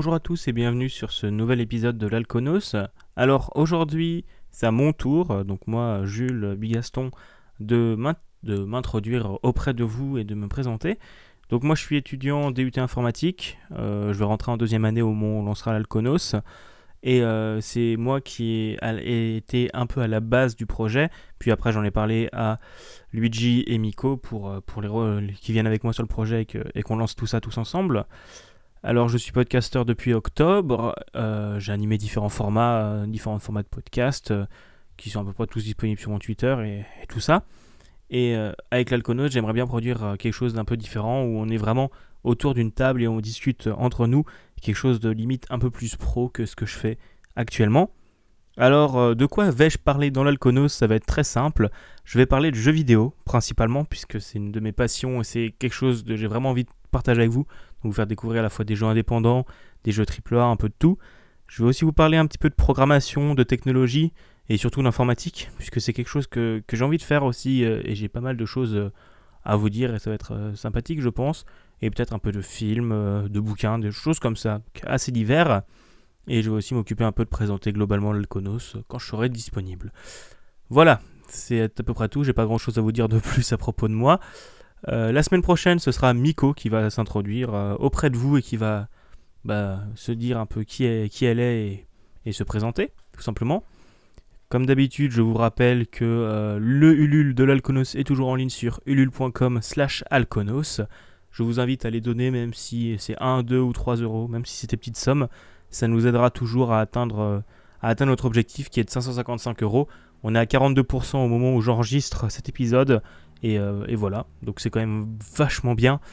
Bonjour à tous et bienvenue sur ce nouvel épisode de l'Alconos. Alors aujourd'hui, c'est à mon tour, donc moi, Jules Bigaston, de m'introduire auprès de vous et de me présenter. Donc moi je suis étudiant en DUT informatique, je vais rentrer en deuxième année au moment où on lancera l'Alconos. Et c'est moi qui ai été un peu à la base du projet, puis après j'en ai parlé à Luigi et Miko pour qui viennent avec moi sur le projet et qu'on lance tout ça tous ensemble. Alors, je suis podcasteur depuis octobre. J'ai animé différents formats de podcast qui sont à peu près tous disponibles sur mon Twitter et tout ça. Et avec l'Alconos, j'aimerais bien produire quelque chose d'un peu différent où on est vraiment autour d'une table et on discute entre nous. Quelque chose de limite un peu plus pro que ce que je fais actuellement. Alors, de quoi vais-je parler dans l'Alconos? Ça va être très simple. Je vais parler de jeux vidéo, principalement, puisque c'est une de mes passions et c'est quelque chose que j'ai vraiment envie de partager avec vous. Donc, vous faire découvrir à la fois des jeux indépendants, des jeux AAA, un peu de tout. Je vais aussi vous parler un petit peu de programmation, de technologie et surtout d'informatique, puisque c'est quelque chose que j'ai envie de faire aussi et j'ai pas mal de choses à vous dire et ça va être sympathique, je pense. Et peut-être un peu de films, de bouquins, des choses comme ça, assez divers. Et je vais aussi m'occuper un peu de présenter globalement l'Alconos quand je serai disponible. Voilà, c'est à peu près tout. J'ai pas grand chose à vous dire de plus à propos de moi. La semaine prochaine, ce sera Miko qui va s'introduire auprès de vous et qui va se dire un peu qui elle est et se présenter, tout simplement. Comme d'habitude, je vous rappelle que le Ulule de l'Alconos est toujours en ligne sur ulule.com/alconos. Je vous invite à les donner, même si c'est 1, 2 ou 3 euros, même si c'est des petites sommes. Ça nous aidera toujours à atteindre notre objectif qui est de 555 euros. On est à 42% au moment où j'enregistre cet épisode. Et voilà, donc c'est quand même vachement bien.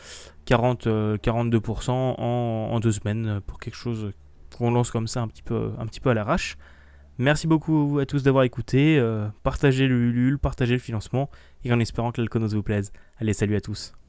42% en 2 semaines pour quelque chose qu'on lance comme ça un petit peu à l'arrache. Merci beaucoup à tous d'avoir écouté. Partagez le Ulule, partagez le financement et en espérant que l'Alconos vous plaise. Allez, salut à tous.